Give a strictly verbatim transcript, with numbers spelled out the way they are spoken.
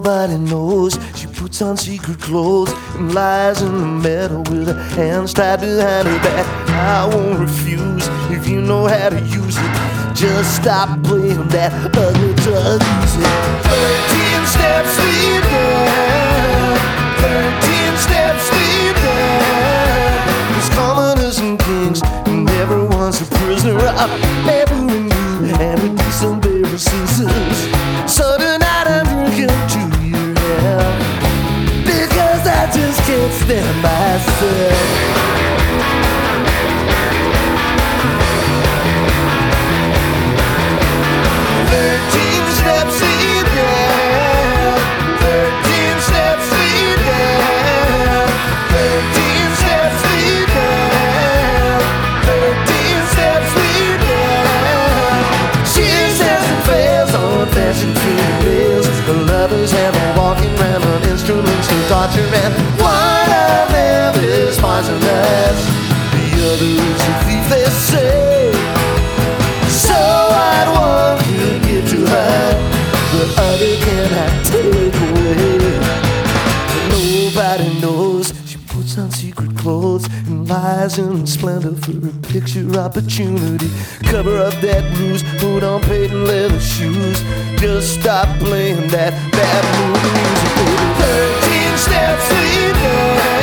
nobody knows she puts on secret clothes and lies in the meadow with her hands tied behind her back. I won't refuse if you know how to use it. Just stop playing that ugly drug music. Thirteen steps lead down, thirteen steps lead down. As commoners and kings, and everyone's a prisoner of neighboring you and a decent pair of scissors. So tonight I'm drinking to your hell, because I just can't stand myself. Thirteen steps lead down, thirteen steps lead down, thirteen steps lead down, thirteen steps lead down. She says it fails on fashion females. The lovers have her walking around on instruments to torture, and one of them is poisonous, the other is a thief, they say. So I'd want to give to her, but other cannot take away. Nobody knows she puts on secret clothes and lies in splendor for a picture opportunity. Cover up that bruise, put on patent leather shoes. Just stop playing that bad mood music, baby. Thirteen steps lead down,